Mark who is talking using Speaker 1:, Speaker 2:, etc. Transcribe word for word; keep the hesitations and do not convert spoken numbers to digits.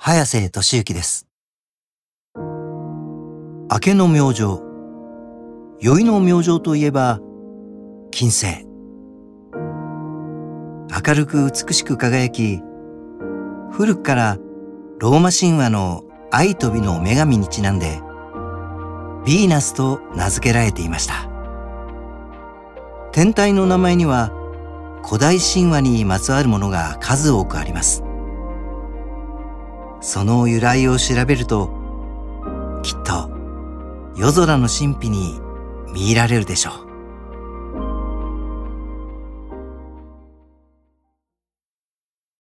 Speaker 1: 早瀬俊之です。明けの明星、宵の明星といえば金星。明るく美しく輝き、古くからローマ神話の愛と美の女神にちなんでヴィーナスと名付けられていました。天体の名前には古代神話にまつわるものが数多くあります。その由来を調べると、きっと夜空の神秘に見入られるでしょう。